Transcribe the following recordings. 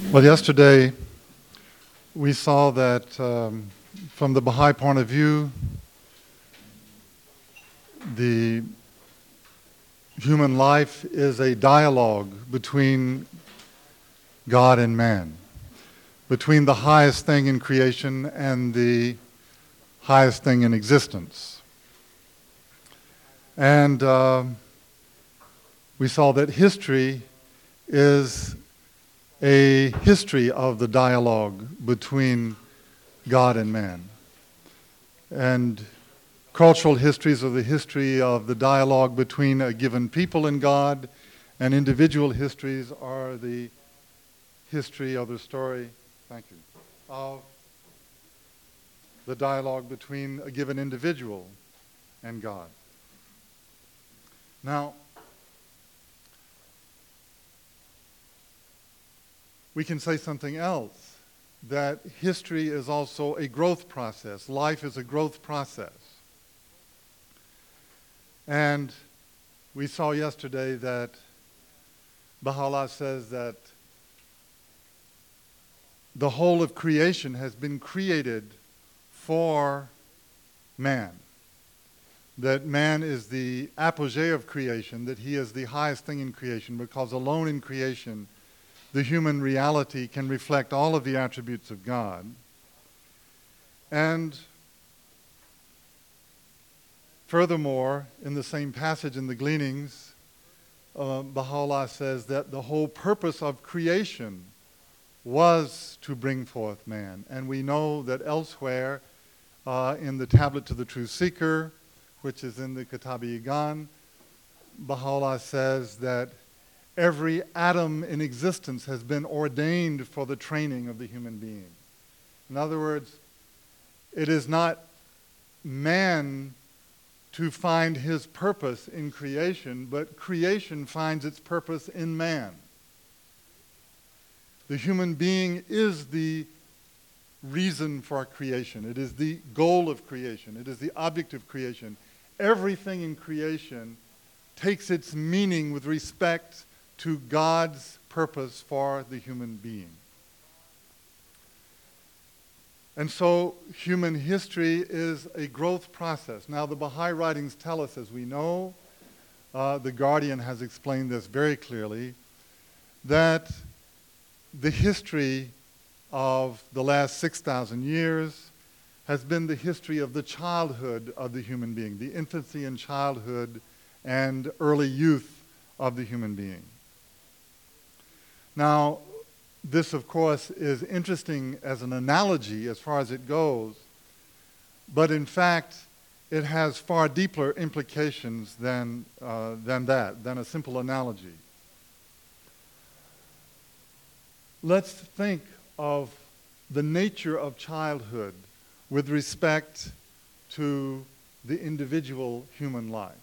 Well, yesterday we saw that from the Baha'i point of view, the human life is a dialogue between God and man, between the highest thing in creation and the highest thing in existence. And we saw that history is a history of the dialogue between God and man. And cultural histories are the history of the dialogue between a given people and God, and individual histories are the history of the story, thank you, of the dialogue between a given individual and God. Now, we can say something else, that history is also a growth process. Life is a growth process. And we saw yesterday that Baha'u'llah says that the whole of creation has been created for man. That man is the apogee of creation, that he is the highest thing in creation, because alone in creation the human reality can reflect all of the attributes of God. And furthermore, in the same passage in the Gleanings, Baha'u'llah says that the whole purpose of creation was to bring forth man. And we know that elsewhere in the Tablet to the True Seeker, which is in the Kitab-i-Iqan, Baha'u'llah says that every atom in existence has been ordained for the training of the human being. In other words, it is not man to find his purpose in creation, but creation finds its purpose in man. The human being is the reason for creation. It is the goal of creation. It is the object of creation. Everything in creation takes its meaning with respect to God's purpose for the human being. And so human history is a growth process. Now the Baha'i writings tell us, as we know, the Guardian has explained this very clearly, that the history of the last 6,000 years has been the history of the childhood of the human being, the infancy and childhood and early youth of the human being. Now, this, of course, is interesting as an analogy as far as it goes, but in fact, it has far deeper implications than a simple analogy. Let's think of the nature of childhood with respect to the individual human life.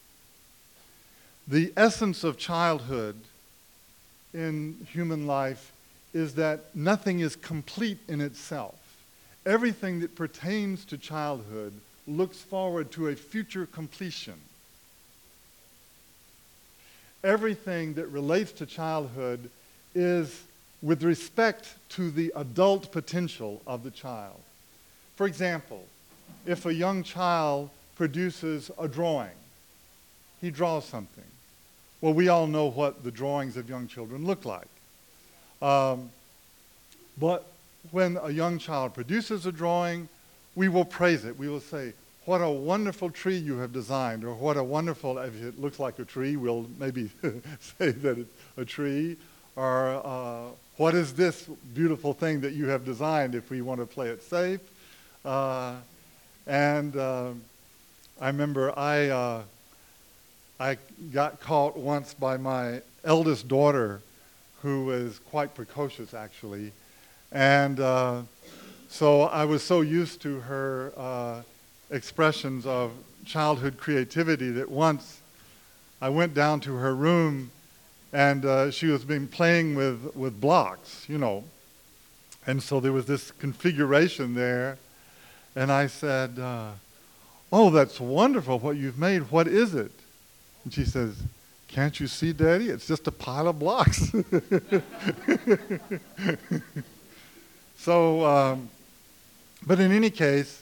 The essence of childhood in human life is that nothing is complete in itself. Everything that pertains to childhood looks forward to a future completion. Everything that relates to childhood is with respect to the adult potential of the child. For example, if a young child produces a drawing, he draws something. Well, we all know what the drawings of young children look like. But when a young child produces a drawing, we will praise it. We will say, what a wonderful tree you have designed, or what a wonderful, if it looks like a tree, we'll maybe say that it's a tree, or what is this beautiful thing that you have designed, if we want to play it safe. And I remember I got caught once by my eldest daughter, who is quite precocious actually, and so I was so used to her expressions of childhood creativity that once I went down to her room and she was been playing with blocks, you know, and so there was this configuration there, and I said, oh, that's wonderful what you've made, what is it? And she says, Can't you see, Daddy? It's just a pile of blocks. So, but in any case,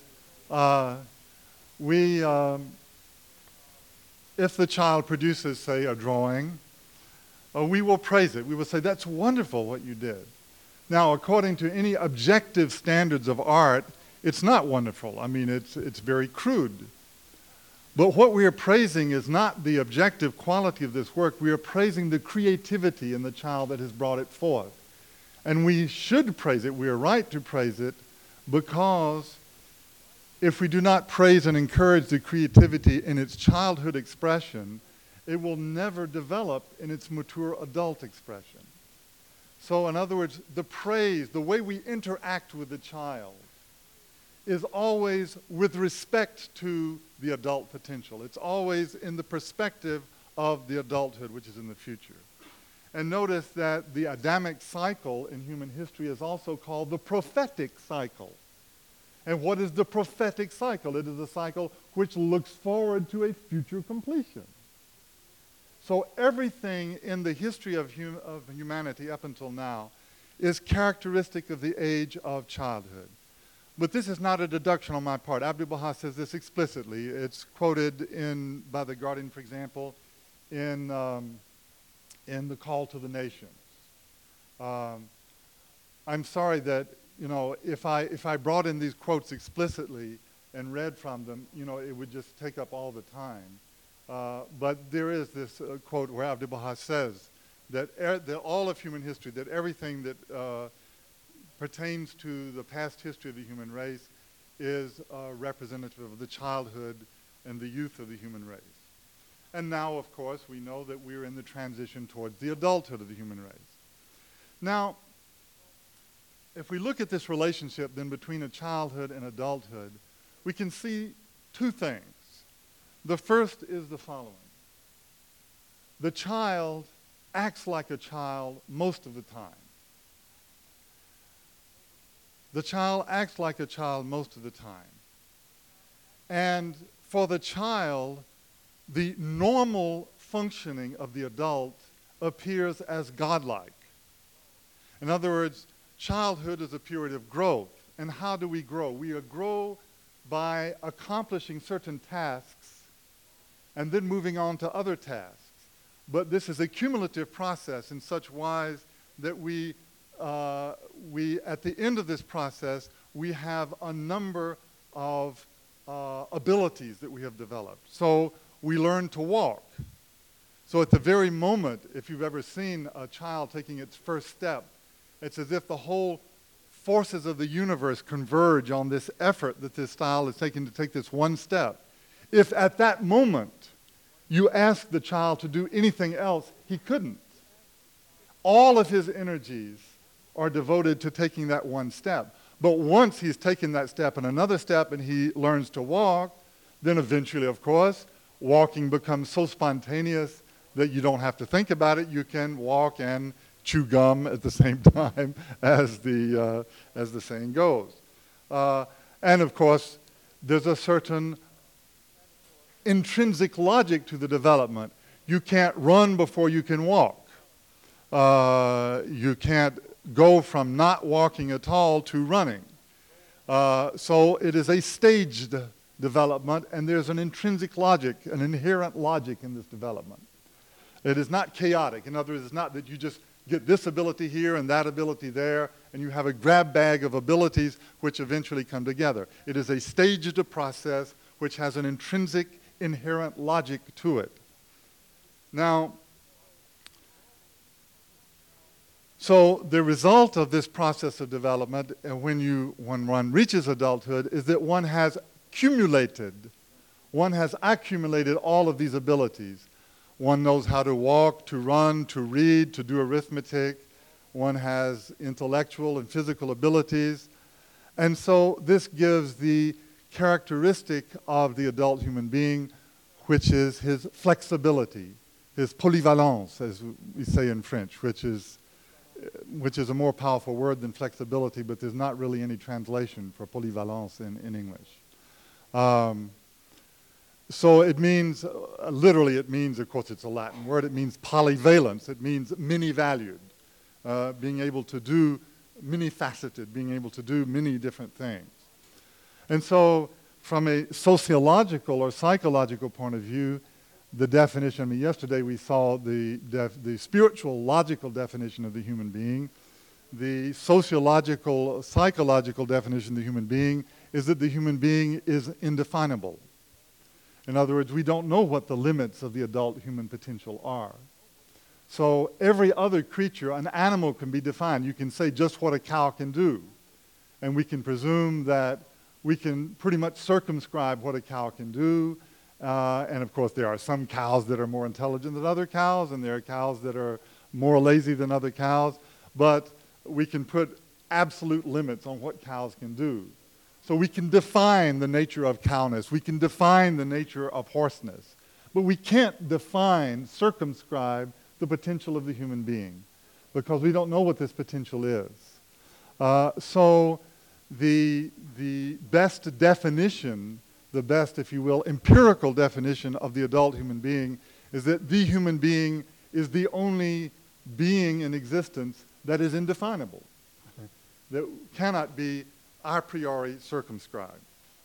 if the child produces, say, a drawing, we will praise it. We will say, that's wonderful what you did. Now, according to any objective standards of art, it's not wonderful. I mean, it's very crude. But what we are praising is not the objective quality of this work. We are praising the creativity in the child that has brought it forth. And we should praise it. We are right to praise it, because if we do not praise and encourage the creativity in its childhood expression, it will never develop in its mature adult expression. So in other words, the praise, the way we interact with the child, is always with respect to the adult potential. It's always in the perspective of the adulthood, which is in the future. And notice that the Adamic cycle in human history is also called the prophetic cycle. And what is the prophetic cycle? It is a cycle which looks forward to a future completion. So everything in the history of humanity up until now is characteristic of the age of childhood. But this is not a deduction on my part. Abdu'l-Baha says this explicitly. It's quoted by the Guardian, for example, in the Call to the Nations. I'm sorry that, if I brought in these quotes explicitly and read from them, it would just take up all the time. But there is this quote where Abdu'l-Baha says that all of human history, that everything that pertains to the past history of the human race is representative of the childhood and the youth of the human race. And now, of course, we know that we're in the transition towards the adulthood of the human race. Now, if we look at this relationship then between a childhood and adulthood, we can see two things. The first is the following. The child acts like a child most of the time. The child acts like a child most of the time. And for the child, the normal functioning of the adult appears as godlike. In other words, childhood is a period of growth. And how do we grow? We grow by accomplishing certain tasks and then moving on to other tasks. But this is a cumulative process in such wise that we at the end of this process, we have a number of abilities that we have developed. So we learn to walk. So at the very moment, if you've ever seen a child taking its first step, it's as if the whole forces of the universe converge on this effort that this child is taking to take this one step. If at that moment you ask the child to do anything else, he couldn't. All of his energies are devoted to taking that one step. But once he's taken that step and another step and he learns to walk, then eventually, of course, walking becomes so spontaneous that you don't have to think about it. You can walk and chew gum at the same time, as the saying goes. And of course, there's a certain intrinsic logic to the development. You can't run before you can walk. You can't go from not walking at all to running. So it is a staged development, and there's an intrinsic logic, an inherent logic in this development. It is not chaotic. In other words, it's not that you just get this ability here and that ability there, and you have a grab bag of abilities which eventually come together. It is a staged process which has an intrinsic, inherent logic to it. Now, so the result of this process of development, when one reaches adulthood, is that one has accumulated all of these abilities. One knows how to walk, to run, to read, to do arithmetic. One has intellectual and physical abilities. And so this gives the characteristic of the adult human being, which is his flexibility, his polyvalence, as we say in French, which is a more powerful word than flexibility, but there's not really any translation for polyvalence in English. So it means, literally it means, of course it's a Latin word, it means polyvalence. It means many-valued, being able to do many-faceted, being able to do many different things. And so from a sociological or psychological point of view, the definition, I mean, yesterday we saw the spiritual, logical definition of the human being. The sociological, psychological definition of the human being is that the human being is indefinable. In other words, we don't know what the limits of the adult human potential are. So every other creature, an animal can be defined. You can say just what a cow can do. And we can presume that we can pretty much circumscribe what a cow can do. And of course, there are some cows that are more intelligent than other cows, and there are cows that are more lazy than other cows. But we can put absolute limits on what cows can do. So we can define the nature of cowness. We can define the nature of horseness. But we can't define, circumscribe the potential of the human being because we don't know what this potential is. So the best definition, the best, if you will, empirical definition of the adult human being is that the human being is the only being in existence that is indefinable, that cannot be a priori circumscribed.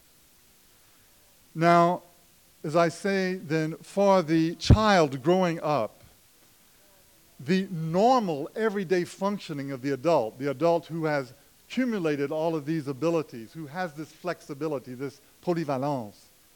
Now, as I say, then, for the child growing up, the normal everyday functioning of the adult who has accumulated all of these abilities, who has this flexibility, this polyvalence,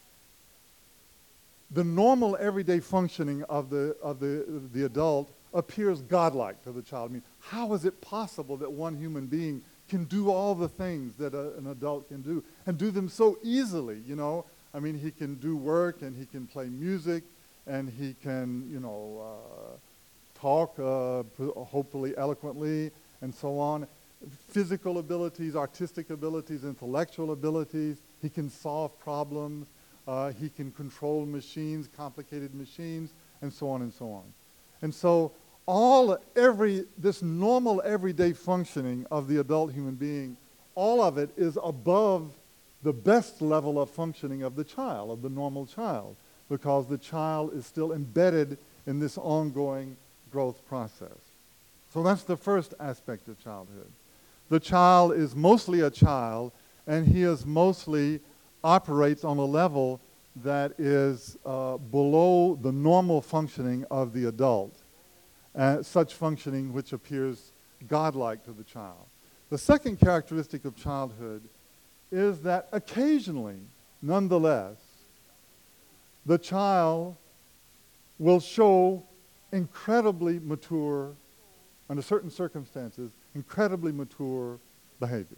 the normal everyday functioning of the adult appears godlike to the child. I mean, how is it possible that one human being can do all the things that an adult can do and do them so easily, you know? I mean, he can do work and he can play music and he can, you know, talk hopefully eloquently and so on. Physical abilities, artistic abilities, intellectual abilities. He can solve problems. He can control machines, complicated machines, and so on and so on. And so this normal everyday functioning of the adult human being, all of it is above the best level of functioning of the child, of the normal child, because the child is still embedded in this ongoing growth process. So that's the first aspect of childhood. The child is mostly a child, and he is mostly operates on a level that is below the normal functioning of the adult. Such functioning which appears godlike to the child. The second characteristic of childhood is that occasionally, nonetheless, the child will show incredibly mature, under certain circumstances, incredibly mature behavior.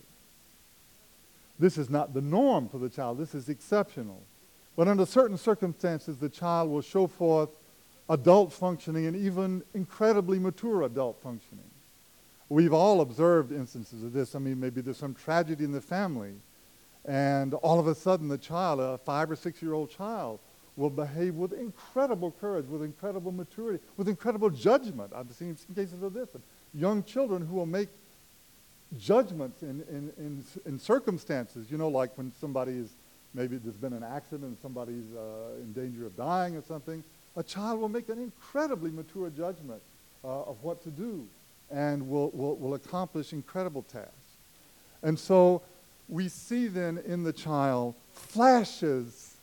This is not the norm for the child. This is exceptional. But under certain circumstances, the child will show forth adult functioning and even incredibly mature adult functioning. We've all observed instances of this. I mean, maybe there's some tragedy in the family, and all of a sudden the child, a 5 or 6 year old child, will behave with incredible courage, with incredible maturity, with incredible judgment. I've seen cases of this. Young children who will make judgments in circumstances, you know, like when somebody is, maybe there's been an accident and somebody's in danger of dying or something. A child will make an incredibly mature judgment of what to do and will accomplish incredible tasks. And so we see then in the child flashes,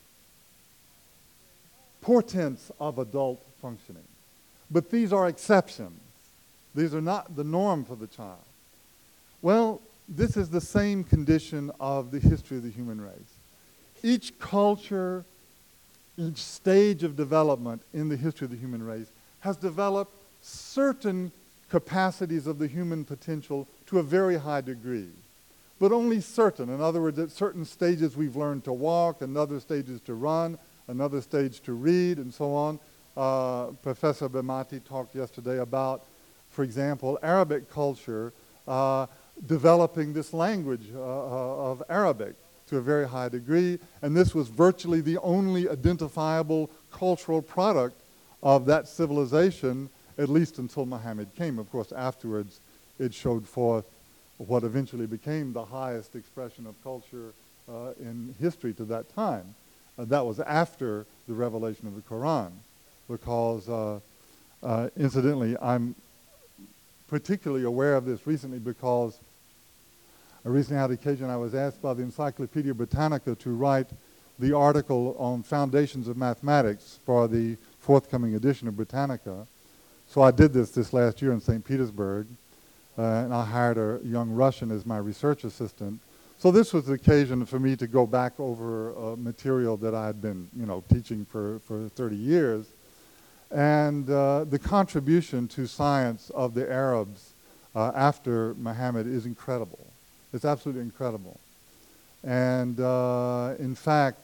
portents of adult functioning. But these are exceptions. These are not the norm for the child. Well, this is the same condition of the history of the human race. Each culture, each stage of development in the history of the human race has developed certain capacities of the human potential to a very high degree, but only certain. In other words, at certain stages we've learned to walk, and other stages to run, another stage to read, and so on. Professor Bemati talked yesterday about, for example, Arabic culture developing this language of Arabic to a very high degree, and this was virtually the only identifiable cultural product of that civilization, at least until Muhammad came. Of course, afterwards, it showed forth what eventually became the highest expression of culture in history to that time. That was after the revelation of the Quran, because incidentally, I'm particularly aware of this recently because I recently had occasion, I was asked by the Encyclopedia Britannica to write the article on foundations of mathematics for the forthcoming edition of Britannica. So I did this last year in St. Petersburg, and I hired a young Russian as my research assistant. So this was the occasion for me to go back over material that I had been, teaching for 30 years. And the contribution to science of the Arabs after Muhammad is incredible. It's absolutely incredible. And in fact,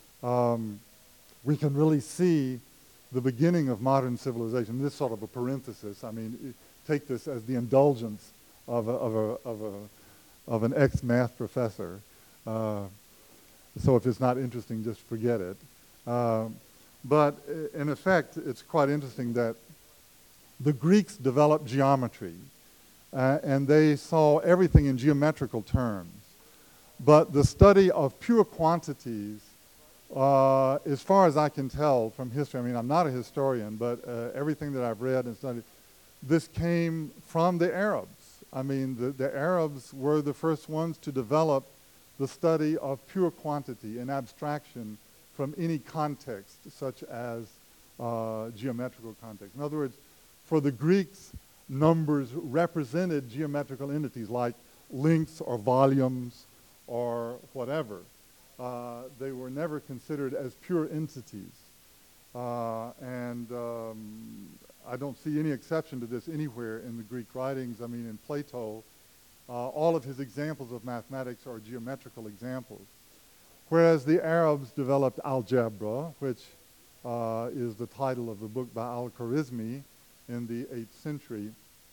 we can really see the beginning of modern civilization. This sort of a parenthesis. I mean, take this as the indulgence of an ex-math professor. So if it's not interesting, just forget it. But in effect, it's quite interesting that the Greeks developed geometry, and they saw everything in geometrical terms. But the study of pure quantities, as far as I can tell from history, I mean, I'm not a historian, but everything that I've read and studied, this came from the Arabs. I mean, the Arabs were the first ones to develop the study of pure quantity and abstraction from any context, such as geometrical context. In other words, for the Greeks, numbers represented geometrical entities like lengths or volumes or whatever. They were never considered as pure entities. And I don't see any exception to this anywhere in the Greek writings. I mean, in Plato, all of his examples of mathematics are geometrical examples. Whereas the Arabs developed algebra, which is the title of the book by Al-Khwarizmi in the 8th century,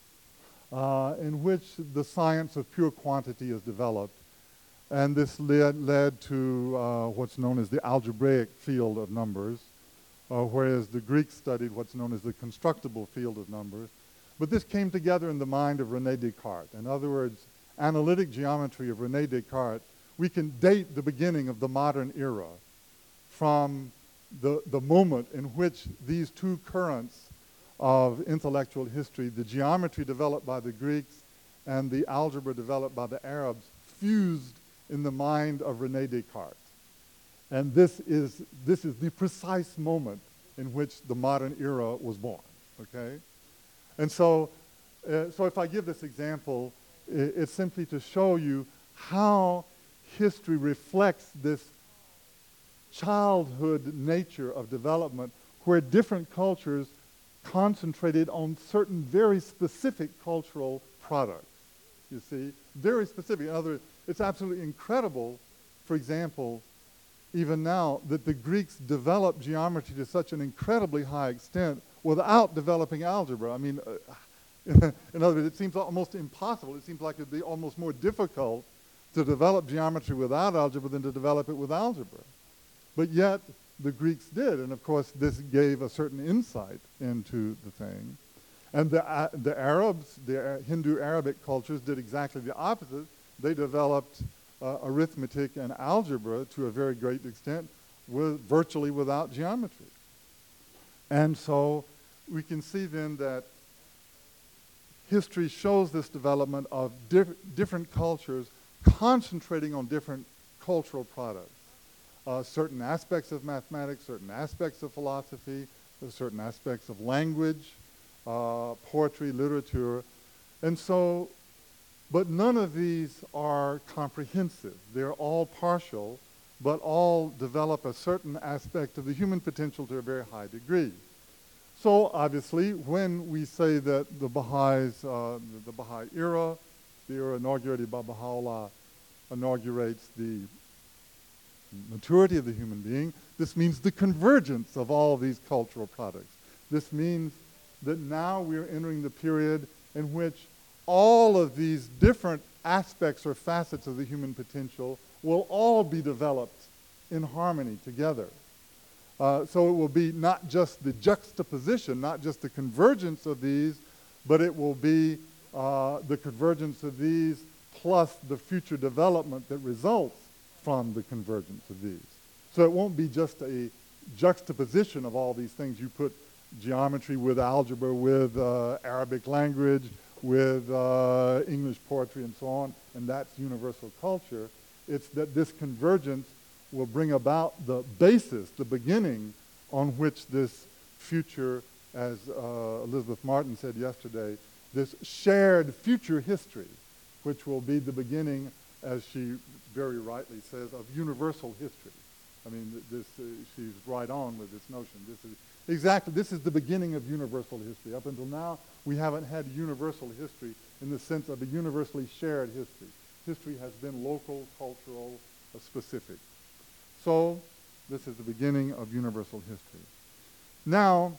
in which the science of pure quantity is developed. And this led to what's known as the algebraic field of numbers, whereas the Greeks studied what's known as the constructible field of numbers. But this came together in the mind of René Descartes. In other words, analytic geometry of René Descartes, we can date the beginning of the modern era from the moment in which these two currents of intellectual history, the geometry developed by the Greeks and the algebra developed by the Arabs, fused in the mind of René Descartes. And this is the precise moment in which the modern era was born, okay? And so if I give this example, it's simply to show you how history reflects this childhood nature of development where different cultures concentrated on certain very specific cultural products, you see, very specific. In other words, it's absolutely incredible, for example, even now, that the Greeks developed geometry to such an incredibly high extent without developing algebra. I mean, in other words, it seems almost impossible. It seems like it would be almost more difficult to develop geometry without algebra than to develop it with algebra. But yet, the Greeks did, and of course, this gave a certain insight into the thing. And the Arabs, the Hindu Arabic cultures did exactly the opposite. They developed arithmetic and algebra to a very great extent virtually without geometry. And so we can see then that history shows this development of different cultures concentrating on different cultural products. Certain aspects of mathematics, certain aspects of philosophy, certain aspects of language, poetry, literature. And so, but none of these are comprehensive. They're all partial, but all develop a certain aspect of the human potential to a very high degree. So obviously, when we say that the Baha'is, the Baha'i era, the era inaugurated by Baha'u'llah, inaugurates the maturity of the human being, this means the convergence of all of these cultural products. This means that now we're entering the period in which all of these different aspects or facets of the human potential will all be developed in harmony together. So it will be not just the juxtaposition, not just the convergence of these, but it will be the convergence of these plus the future development that results from the convergence of these. So it won't be just a juxtaposition of all these things. You put geometry with algebra, with Arabic language, with English poetry and so on, and that's universal culture. It's that this convergence will bring about the basis, the beginning on which this future, as Elizabeth Martin said yesterday, this shared future history, which will be the beginning, as she very rightly says, of universal history. I mean, she's right on with this notion. This is the beginning of universal history. Up until now, we haven't had universal history in the sense of a universally shared history. History has been local, cultural, specific. So, this is the beginning of universal history. Now,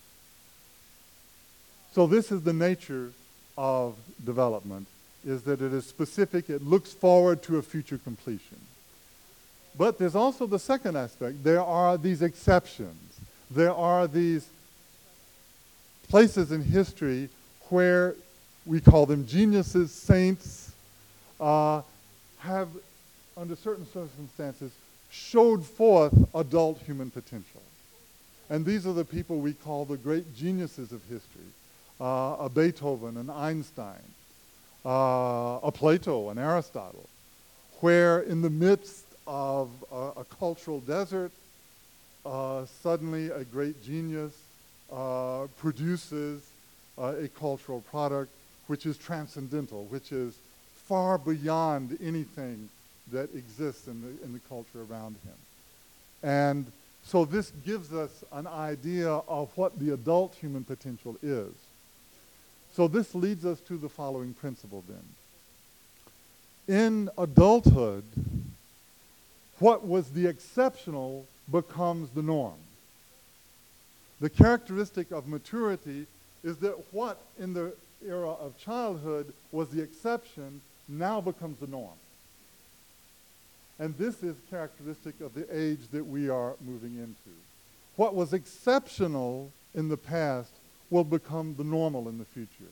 so this is the nature of development, is that it is specific, it looks forward to a future completion. But there's also the second aspect. There are these exceptions. There are these places in history where we call them geniuses, saints, have, under certain circumstances, showed forth adult human potential. And these are the people we call the great geniuses of history, a Beethoven, an Einstein, a Plato, an Aristotle, where in the midst of a cultural desert, suddenly a great genius produces a cultural product which is transcendental, which is far beyond anything that exists in the culture around him. And so this gives us an idea of what the adult human potential is. So this leads us to the following principle then. In adulthood, what was the exceptional becomes the norm. The characteristic of maturity is that what in the era of childhood was the exception now becomes the norm. And this is characteristic of the age that we are moving into. What was exceptional in the past will become the normal in the future.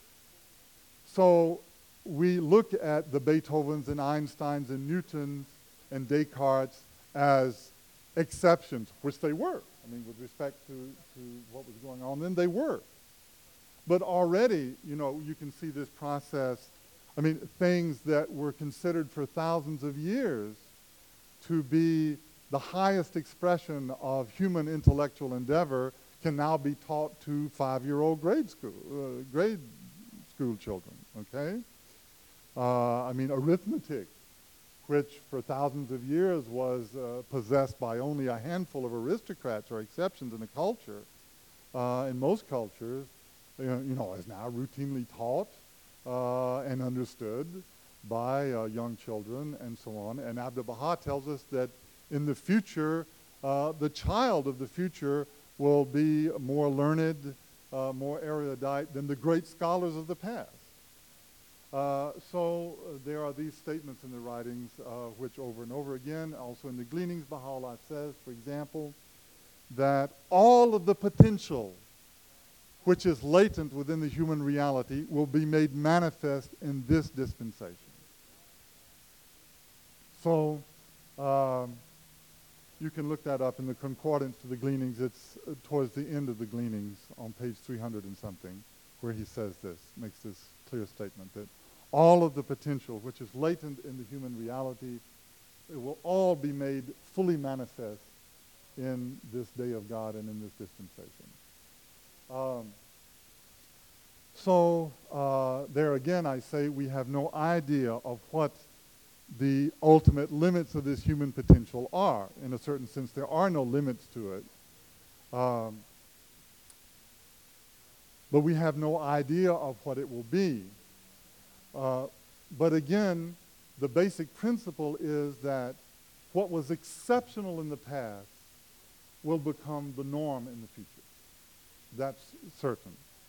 So we look at the Beethovens and Einsteins and Newtons and Descartes as exceptions, which they were. I mean, with respect to what was going on then, they were. But already, you know, you can see this process. I mean, things that were considered for thousands of years to be the highest expression of human intellectual endeavor can now be taught to 5-year-old grade school children, okay? I mean, arithmetic, which for thousands of years was possessed by only a handful of aristocrats or exceptions in the culture, in most cultures, you know, is now routinely taught and understood by young children and so on. And Abdu'l-Baha tells us that in the future, the child of the future will be more learned, more erudite than the great scholars of the past. So there are these statements in the writings which over and over again, also in the Gleanings, Baha'u'llah says, for example, that all of the potential which is latent within the human reality will be made manifest in this dispensation. So you can look that up in the concordance to the Gleanings. It's towards the end of the Gleanings on page 300 and something, where he says this, makes this clear statement that all of the potential which is latent in the human reality, it will all be made fully manifest in this day of God and in this dispensation. So there again I say we have no idea of what the ultimate limits of this human potential are. In a certain sense, there are no limits to it. But we have no idea of what it will be. But again, the basic principle is that what was exceptional in the past will become the norm in the future. That's certain.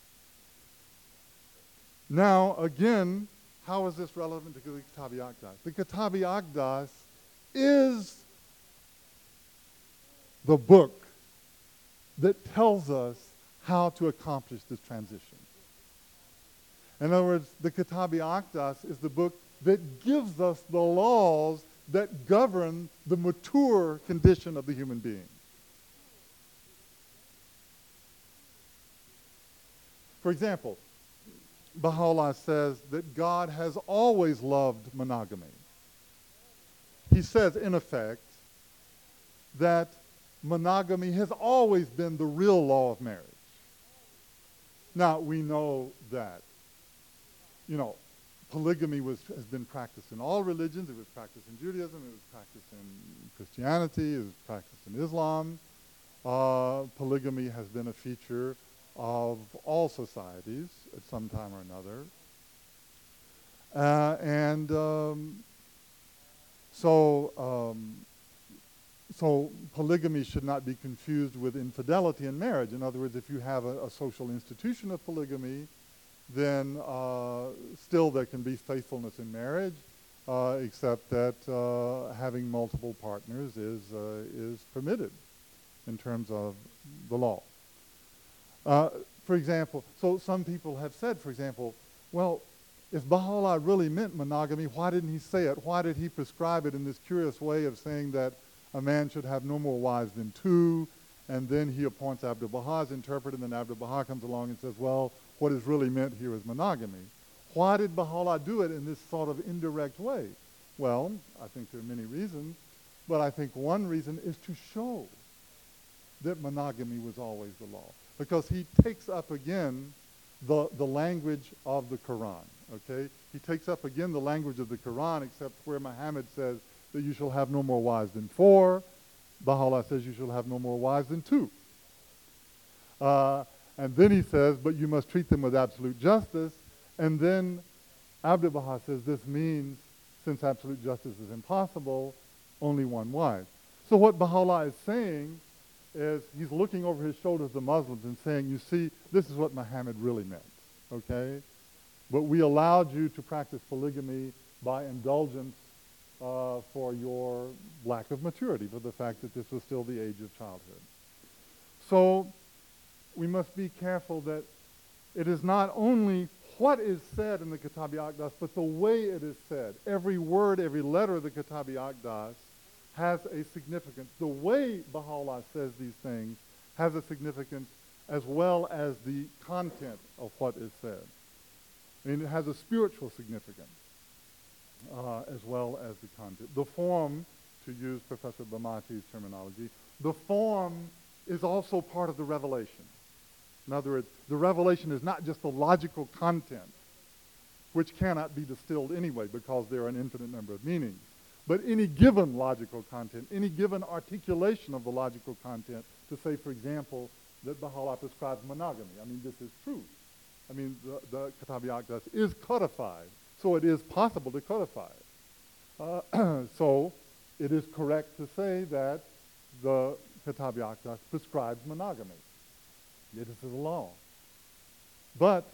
Now, again, how is this relevant to the Kitab-i Aqdas? The Kitab-i Aqdas is the book that tells us how to accomplish this transition. In other words, the Kitab-i Aqdas is the book that gives us the laws that govern the mature condition of the human being. For example, Baha'u'llah says that God has always loved monogamy. He says, in effect, that monogamy has always been the real law of marriage. Now, we know that, polygamy has been practiced in all religions. It was practiced in Judaism. It was practiced in Christianity. It was practiced in Islam. Polygamy has been a feature of all societies at some time or another. So polygamy should not be confused with infidelity in marriage. In other words, if you have a social institution of polygamy, then still there can be faithfulness in marriage, except that having multiple partners is permitted in terms of the law. For example, so some people have said, for example, well, if Baha'u'llah really meant monogamy, why didn't he say it? Why did he prescribe it in this curious way of saying that a man should have no more wives than two, and then he appoints Abdu'l-Baha as interpreter, and then Abdu'l-Baha comes along and says, well, what is really meant here is monogamy. Why did Baha'u'llah do it in this sort of indirect way? Well, I think there are many reasons, but I think one reason is to show that monogamy was always the law, because he takes up again the language of the Quran, okay? He takes up again the language of the Quran, except where Muhammad says that you shall have no more wives than four. Baha'u'llah says you shall have no more wives than two. And then he says, but you must treat them with absolute justice. And then Abdu'l-Baha says this means, since absolute justice is impossible, only one wife. So what Baha'u'llah is saying is he's looking over his shoulder at the Muslims and saying, you see, this is what Muhammad really meant, okay? But we allowed you to practice polygamy by indulgence for your lack of maturity, for the fact that this was still the age of childhood. So we must be careful that it is not only what is said in the Kitab-i-Aqdas, but the way it is said. Every word, every letter of the Kitab-i-Aqdas has a significance. The way Baha'u'llah says these things has a significance as well as the content of what is said. I mean, it has a spiritual significance as well as the content. The form, to use Professor Bhamati's terminology, the form is also part of the revelation. In other words, the revelation is not just the logical content, which cannot be distilled anyway because there are an infinite number of meanings. But any given logical content, any given articulation of the logical content, to say, for example, that Baha'u'llah prescribes monogamy. I mean, this is true. I mean, the Kitab-i-Aqdas is codified, so it is possible to codify it. So it is correct to say that the Kitab-i-Aqdas prescribes monogamy. It is the law. But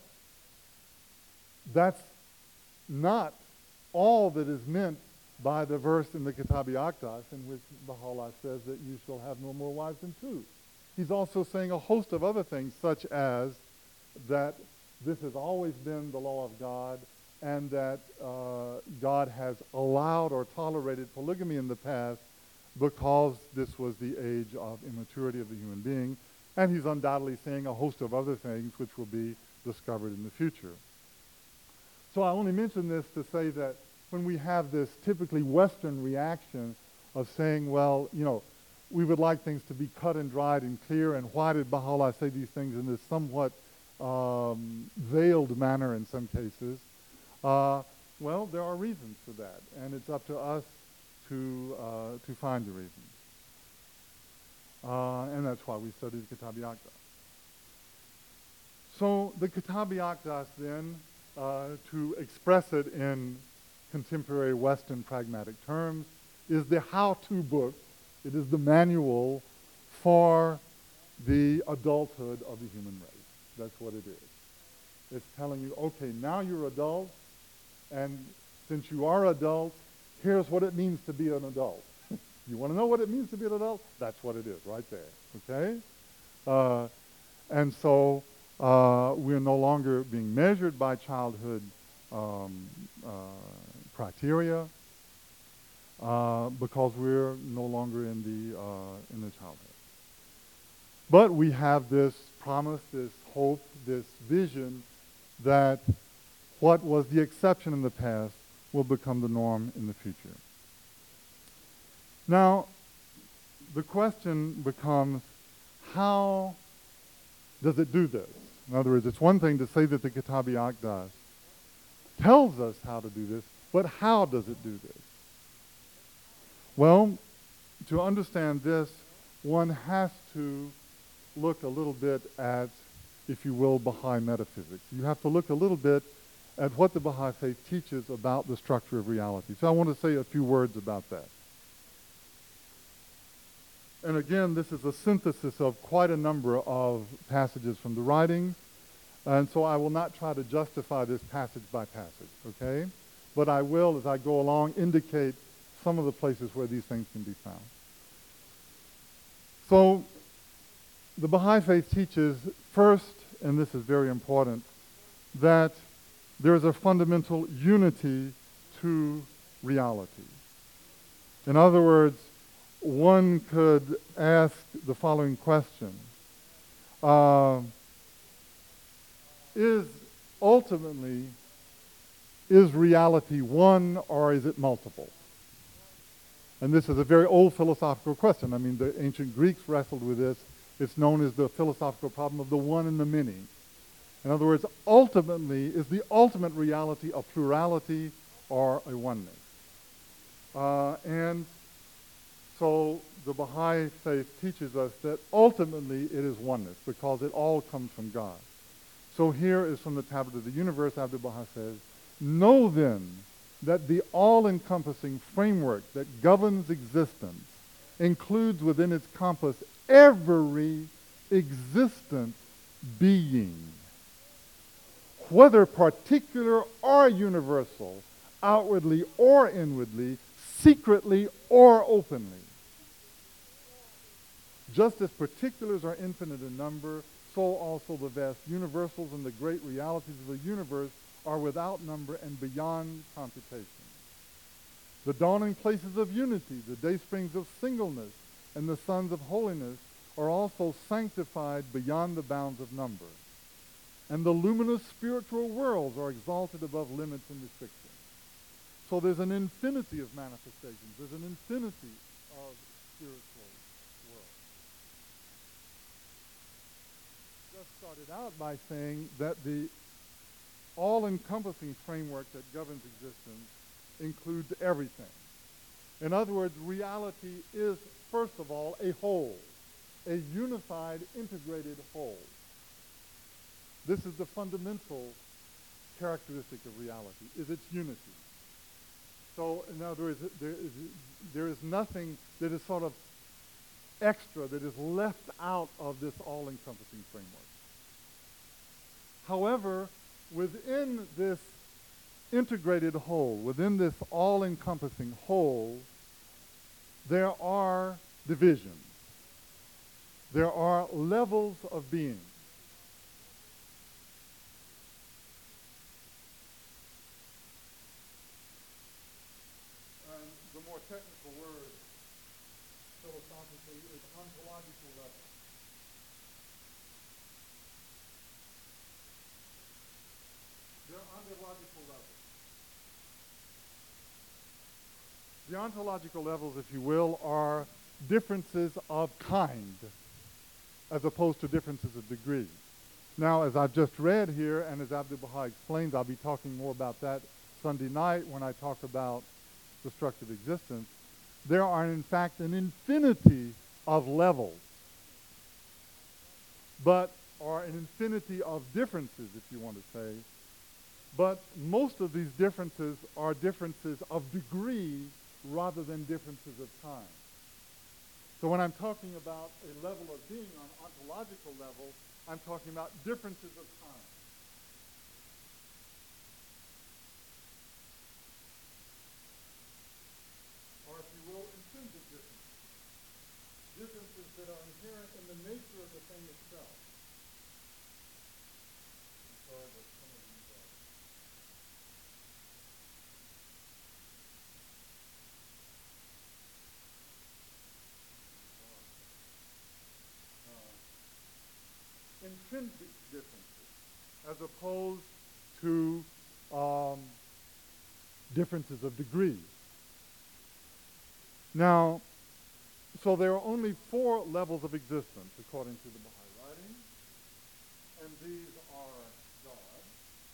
that's not all that is meant by the verse in the Kitab-i-Aqdas in which Baha'u'llah says that you shall have no more wives than two. He's also saying a host of other things, such as that this has always been the law of God, and that God has allowed or tolerated polygamy in the past because this was the age of immaturity of the human being. And he's undoubtedly saying a host of other things which will be discovered in the future. So I only mention this to say that when we have this typically Western reaction of saying, well, we would like things to be cut and dried and clear, and why did Baha'u'llah say these things in this somewhat veiled manner in some cases? Well, there are reasons for that, and it's up to us to find the reasons. And that's why we study the Kitab-i-Aqdas. So the Kitab-i-Aqdas then, to express it in contemporary Western pragmatic terms, is the how-to book. It is the manual for the adulthood of the human race. That's what it is. It's telling you, okay, now you're adults, and since you are adults, here's what it means to be an adult. You want to know what it means to be an adult? That's what it is, right there, okay? And so we're no longer being measured by childhood criteria. because we're no longer in the childhood. But we have this promise, this hope, this vision that what was the exception in the past will become the norm in the future. Now, the question becomes, how does it do this? In other words, it's one thing to say that the Kitab al-Aqdas tells us how to do this, but how does it do this? Well, to understand this, one has to look a little bit at, if you will, Baha'i metaphysics. You have to look a little bit at what the Baha'i Faith teaches about the structure of reality. So I want to say a few words about that. And again, this is a synthesis of quite a number of passages from the writings, and so I will not try to justify this passage by passage, okay? But I will, as I go along, indicate some of the places where these things can be found. So, the Baha'i Faith teaches first, and this is very important, that there is a fundamental unity to reality. In other words, one could ask the following question. Is reality one or is it multiple? And this is a very old philosophical question. I mean, the ancient Greeks wrestled with this. It's known as the philosophical problem of the one and the many. In other words, ultimately, is the ultimate reality a plurality or a oneness? And so the Baha'i Faith teaches us that ultimately it is oneness because it all comes from God. So here is from the Tablet of the Universe, Abdu'l-Baha says, "Know then that the all-encompassing framework that governs existence includes within its compass every existent being, whether particular or universal, outwardly or inwardly, secretly or openly. Just as particulars are infinite in number, so also the vast universals and the great realities of the universe are without number and beyond computation. The dawning places of unity, the daysprings of singleness, and the sons of holiness are also sanctified beyond the bounds of number. And the luminous spiritual worlds are exalted above limits and restrictions." So there's an infinity of manifestations. There's an infinity of spiritual worlds. Just started out by saying that the all-encompassing framework that governs existence includes everything. In other words, reality is, first of all, a whole, a unified, integrated whole. This is the fundamental characteristic of reality, is its unity. So, in other words, there is nothing that is sort of extra, that is left out of this all-encompassing framework. However, within this integrated whole, within this all-encompassing whole, there are divisions. There are levels of being. And the more technical word philosophically is ontological level. There are ontological levels. The ontological levels, if you will, are differences of kind as opposed to differences of degree. Now, as I've just read here, and as Abdu'l-Baha explains, I'll be talking more about that Sunday night when I talk about destructive existence. There are, in fact, an infinity of levels, or an infinity of differences, if you want to say. But most of these differences are differences of degree rather than differences of time. So when I'm talking about a level of being on ontological level, I'm talking about differences of time. Or if you will, intrinsic differences. Differences that are inherent in the nature of the thing itself. I'm sorry, but some of these are. intrinsic differences as opposed to differences of degree. Now, so there are only 4 levels of existence according to the Baha'i writing, and these are God,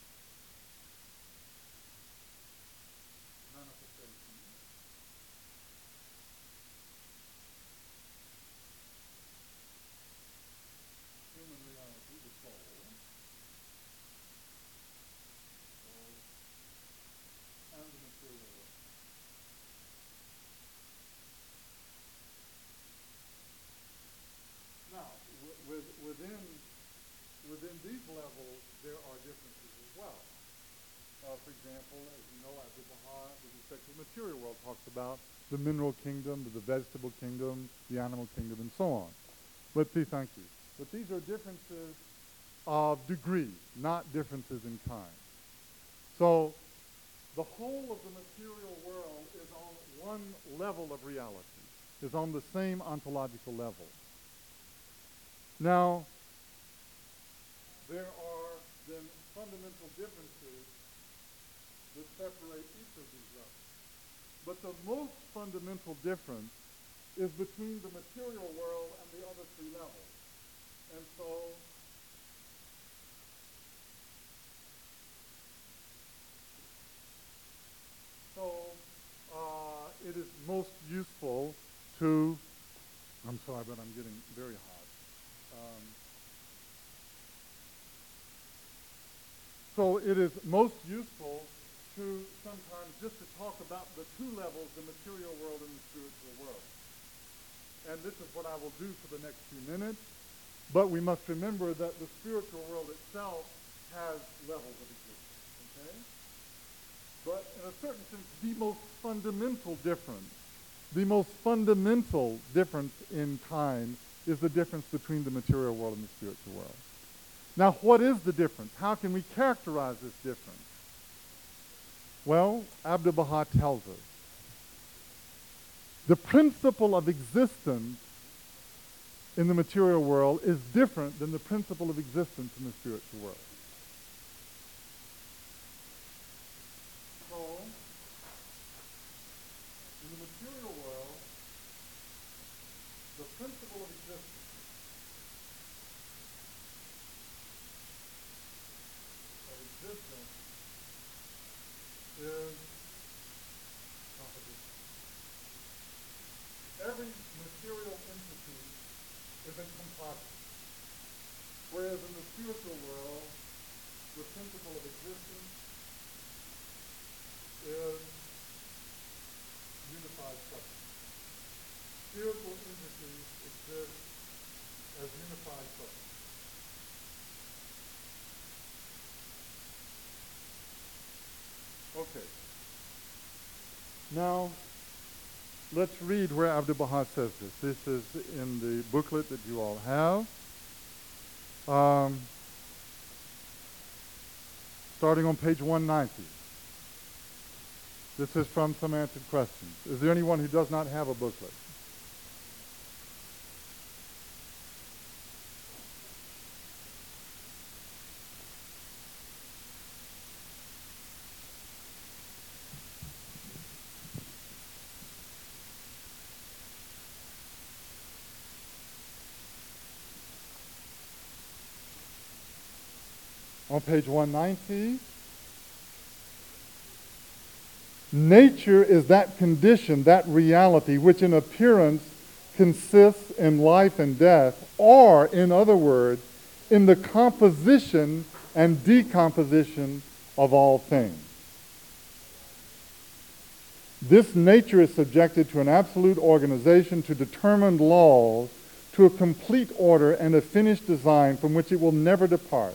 manifestation, human reality, the soul, and the material world. Now, within these levels, there are differences as well. For example, as you know, Abdu'l-Baha, with respect to the material world, talks about the mineral kingdom, the vegetable kingdom, the animal kingdom, and so on. Let's see, thank you. But these are differences of degree, not differences in kind. So the whole of the material world is on one level of reality, is on the same ontological level. Now, there are then fundamental differences that separate each of these levels. But the most fundamental difference is between the material world and the other 3 levels. And so it is most useful to, I'm sorry, but I'm getting very hot. So it is most useful to sometimes just to talk about the 2 levels, the material world and the spiritual world. And this is what I will do for the next few minutes. But we must remember that the spiritual world itself has levels of existence. Okay? But in a certain sense, the most fundamental difference in kind is the difference between the material world and the spiritual world. Now, what is the difference? How can we characterize this difference? Well, Abdu'l-Baha tells us the principle of existence in the material world is different than the principle of existence in the spiritual world. So, in the material world, the principle of existence is competition. Every material entity is in composite. Whereas in the spiritual world, the principle of existence is unified substance. Spiritual entities exist as unified substance. Okay. Now, let's read where Abdu'l-Baha says this. This is in the booklet that you all have. Starting on page 190. This is from Some Answered Questions. Is there anyone who does not have a booklet? On page 190, nature is that condition, that reality, which in appearance consists in life and death, or, in other words, in the composition and decomposition of all things. This nature is subjected to an absolute organization, to determined laws, to a complete order and a finished design from which it will never depart.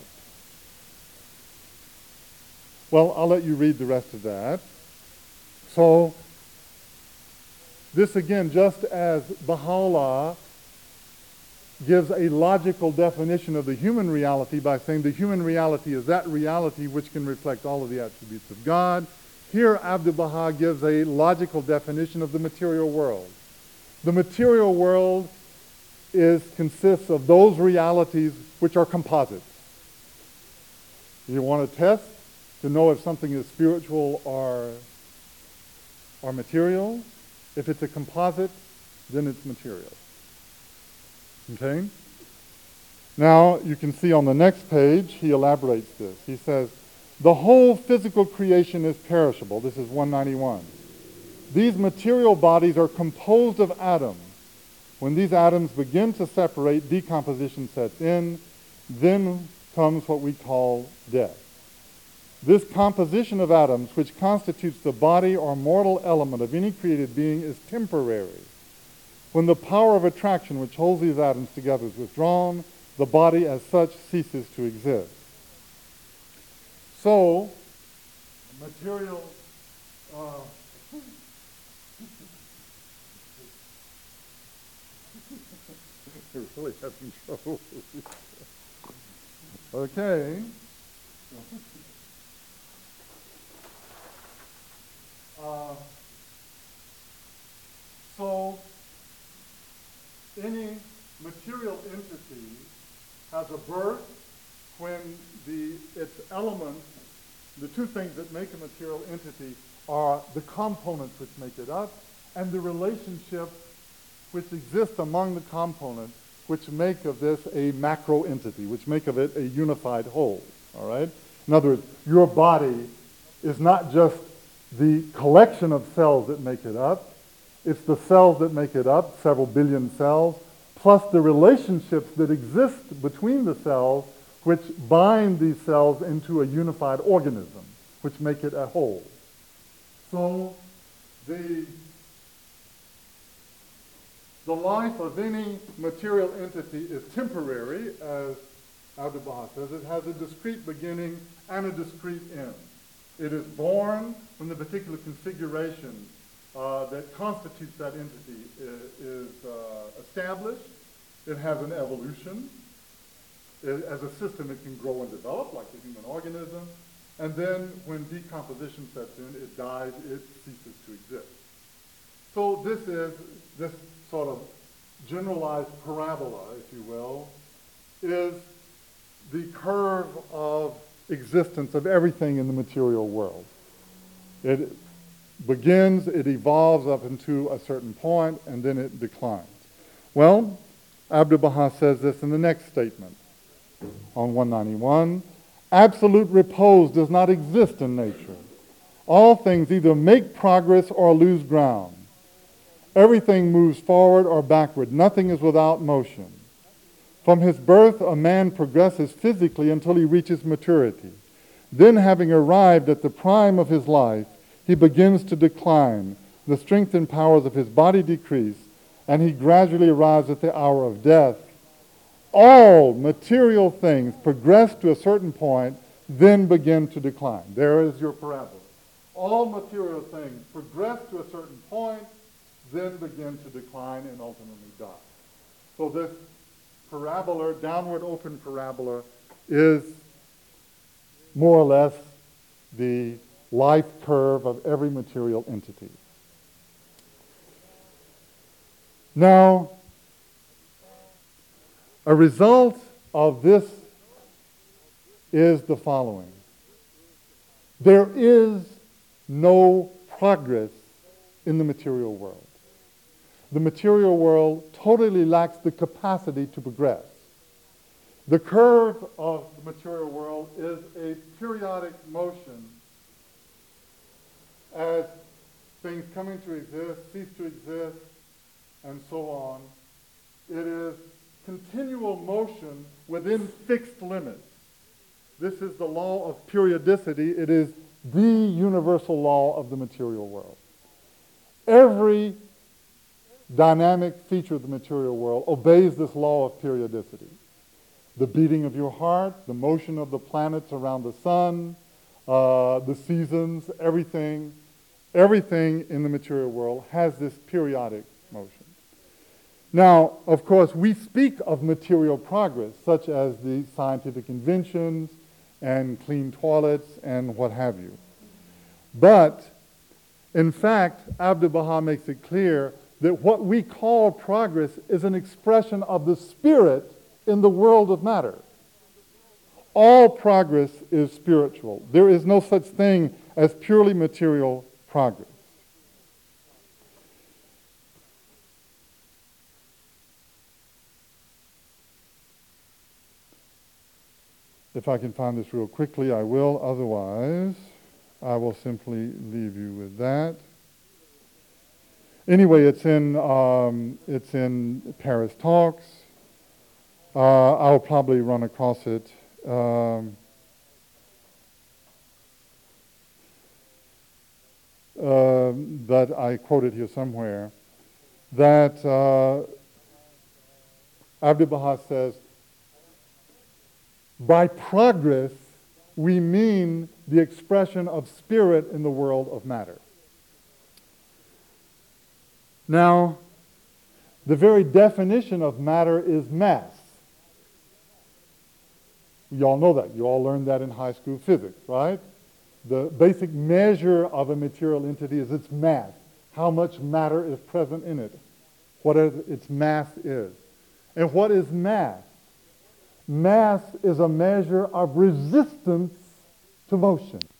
Well, I'll let you read the rest of that. So, this again, just as Baha'u'llah gives a logical definition of the human reality by saying the human reality is that reality which can reflect all of the attributes of God, here Abdu'l-Baha gives a logical definition of the material world. The material world consists of those realities which are composites. You want to test to know if something is spiritual or material. If it's a composite, then it's material. Okay? Now, you can see on the next page, he elaborates this. He says, the whole physical creation is perishable. This is 191. These material bodies are composed of atoms. When these atoms begin to separate, decomposition sets in. Then comes what we call death. This composition of atoms, which constitutes the body or mortal element of any created being, is temporary. When the power of attraction which holds these atoms together is withdrawn, the body as such ceases to exist. So, material... You're really having trouble. Okay. So, any material entity has a birth when its elements, the two things that make a material entity are the components which make it up and the relationship which exists among the components which make of this a macro entity, which make of it a unified whole. All right? In other words, your body is not just the collection of cells that make it up. It's the cells that make it up, several billion cells, plus the relationships that exist between the cells which bind these cells into a unified organism, which make it a whole. So the life of any material entity is temporary, as Abdu'l-Baha says. It has a discrete beginning and a discrete end. It is born when the particular configuration that constitutes that entity is established. It has an evolution. As a system, it can grow and develop like the human organism. And then when decomposition sets in, it dies, it ceases to exist. So this sort of generalized parabola, if you will, is the curve of existence of everything in the material world. It begins, it evolves up into a certain point, and then it declines. Well, Abdu'l-Baha says this in the next statement on 191. Absolute repose does not exist in nature. All things either make progress or lose ground. Everything moves forward or backward. Nothing is without motion. From his birth, a man progresses physically until he reaches maturity. Then, having arrived at the prime of his life, he begins to decline. The strength and powers of his body decrease, and he gradually arrives at the hour of death. All material things progress to a certain point, then begin to decline. There is your parabola. All material things progress to a certain point, then begin to decline and ultimately die. So this parabola, downward open parabola, is more or less the life curve of every material entity. Now, a result of this is the following. There is no progress in the material world. The material world totally lacks the capacity to progress. The curve of the material world is a periodic motion as things come into exist, cease to exist, and so on. It is continual motion within fixed limits. This is the law of periodicity. It is the universal law of the material world. Every dynamic feature of the material world obeys this law of periodicity. The beating of your heart, the motion of the planets around the sun, the seasons, everything in the material world has this periodic motion. Now, of course, we speak of material progress, such as the scientific inventions and clean toilets and what have you. But, in fact, Abdu'l-Baha makes it clear that what we call progress is an expression of the Spirit in the world of matter. All progress is spiritual. There is no such thing as purely material progress. If I can find this real quickly, I will. Otherwise, I will simply leave you with that. Anyway, it's in Paris Talks. I'll probably run across it. That I quoted here somewhere. That Abdu'l-Baha says, by progress, we mean the expression of spirit in the world of matter. Now, the very definition of matter is mass. You all know that. You all learned that in high school physics, right? The basic measure of a material entity is its mass. How much matter is present in it. What its mass is. And what is mass? Mass is a measure of resistance to motion.